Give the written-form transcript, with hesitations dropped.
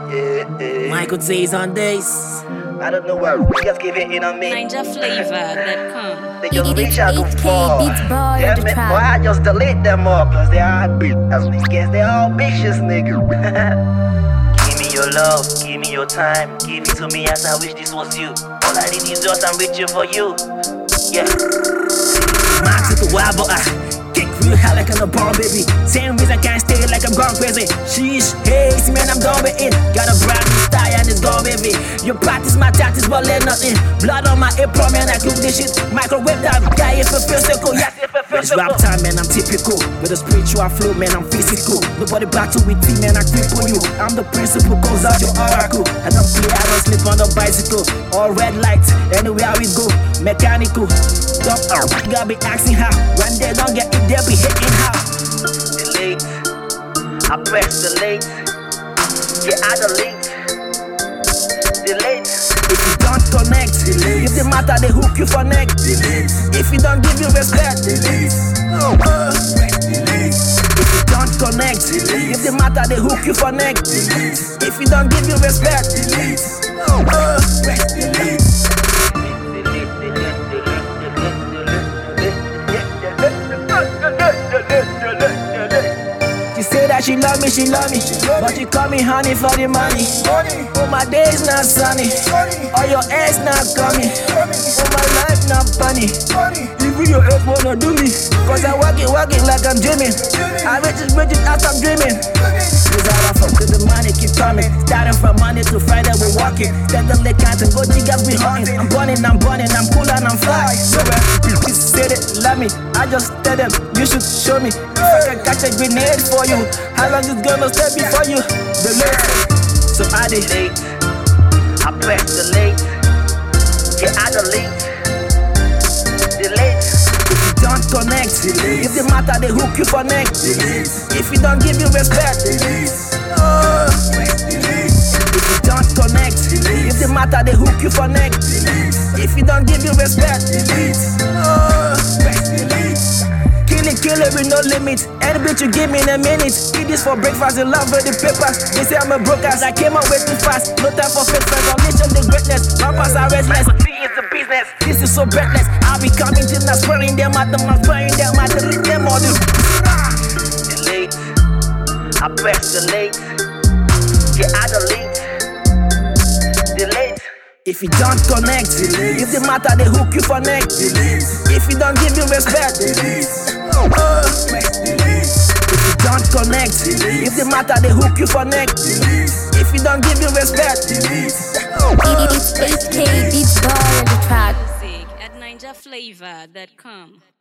Michael Z's on this. I don't know where just give it in on me. NinjaFlavor.com. They just reach out to fall. Beats boy Yeah, on the man, track. boy, I just delete them all, cause they are niggas, they all bitches, nigga. Give me your love, give me your time, give it to me as I wish this was you. All I need is yours, I'm reaching for you. Yeah. Man took a while, but I kick real high like I'm a bomb, baby. Same reason I can't stay like I'm gone crazy. Sheesh, hey, see man, I'm done with it. Got a brand new style and it's gone, baby. Your practice, my tactics, but let nothing. Blood on my apron, man, I cook this shit. Microwave that guy if it feels so cool. Yes, if it feels so cool. Rap time, man, I'm typical. With a spiritual flow, man, I'm physical. Nobody battle with me, man, I cripple you. I'm the principal, cause out your oracle. I don't play, I don't sleep on the bicycle. All red lights, anywhere we go. Mechanical. Don't gotta be asking how. When they don't get it, they'll be hitting how. Delete, I press delete. Get out the link. Delete. If you don't connect, if the matter they hook you for neck. If you don't give you respect, if you don't connect, if the matter they hook you for neck. If you don't give you respect, she say that she love me, but you call me honey for the money. Oh, my days not sunny, or your ass not coming. Oh, my life not funny. Even your ex wanna do me, cause I'm working like I'm dreaming. I riches as I'm dreaming. Cause I fuck with the money keep coming. Starting from Monday to Friday we're walking. Steadily counting, go niggas be hunting. I'm burning, I'm cool and I'm fly. So you said it, love me, I just tell them, you should show me. If I can catch a grenade for you, how long is gonna stay before you? Delete. So I Delete, I press delete. Get out the link. Delete. If you don't connect, if the matter they hook you for neck. If you don't give you respect, if you don't connect, if the matter they hook you for neck. If you don't give you respect, kill it with no limit. Any bitch you give me in a minute. Eat this for breakfast, in love with the papers. They say I'm a broke ass, I came up way too fast. No time for fake friends, on mission the greatness. Rappers are restless, It's the business. this is so breathless. I'll be coming till I'm swearing them at them, I'm swearing them at delete them all. Delete, I press delete. Get out the link. Delete. If you don't connect, if the matter they hook you for neck. If you don't give you respect, if you don't connect, if the matter they hook you for neck. If you don't give you respect, It's 8K Beats boy on the track. Music at NinjaFlavor.com.